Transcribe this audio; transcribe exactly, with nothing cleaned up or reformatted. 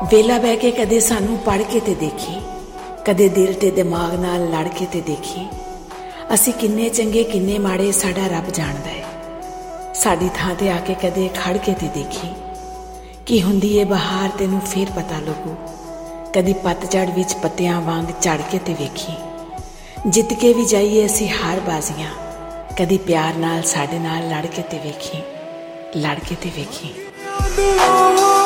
ਵੇਲਾ ਬਹਿ ਕੇ ਕਦੇ ਸਾਨੂੰ ਪੜ੍ਹ ਕੇ ਤੇ ਦੇਖੀ, ਕਦੇ ਦਿਲ ਤੇ ਦਿਮਾਗ ਨਾਲ ਲੜ ਕੇ ਤੇ ਦੇਖੀ। ਅਸੀਂ ਕਿੰਨੇ ਚੰਗੇ ਕਿੰਨੇ ਮਾੜੇ ਸਾਡਾ ਰੱਬ ਜਾਣਦਾ ਹੈ। ਸਾਡੀ ਥਾਂ ਤੇ ਆ ਕੇ ਕਦੇ ਖੜ ਕੇ ਤੇ ਦੇਖੀ, ਕੀ ਹੁੰਦੀ ਏ ਬਹਾਰ ਤੈਨੂੰ ਫੇਰ ਪਤਾ ਲੱਗੂ। ਕਦੀ ਪਤਝੜ ਵਿੱਚ ਪੱਤਿਆਂ ਵਾਂਗ ਝੜ ਕੇ ਤੇ ਵੇਖੀ। ਜਿੱਤ ਕੇ ਵੀ ਜਾਈਏ ਅਸੀਂ ਹਾਰ ਬਾਜ਼ੀਆਂ, ਕਦੀ ਪਿਆਰ ਨਾਲ ਸਾਡੇ ਨਾਲ ਲੜ ਕੇ ਤੇ ਵੇਖੀ, ਲੜ ਕੇ ਤੇ ਵੇਖੀ।